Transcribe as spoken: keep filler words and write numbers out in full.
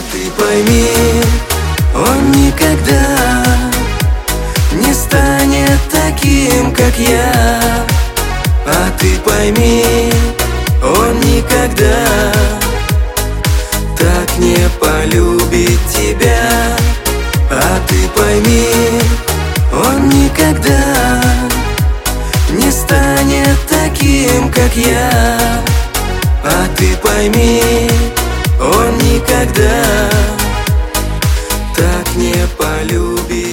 ты пойми, он никогда не станет таким, как я. А ты пойми, он никогда так не полюбит тебя. А ты пойми, он никогда не станет таким, как я. А ты пойми, он никогда так не полюбит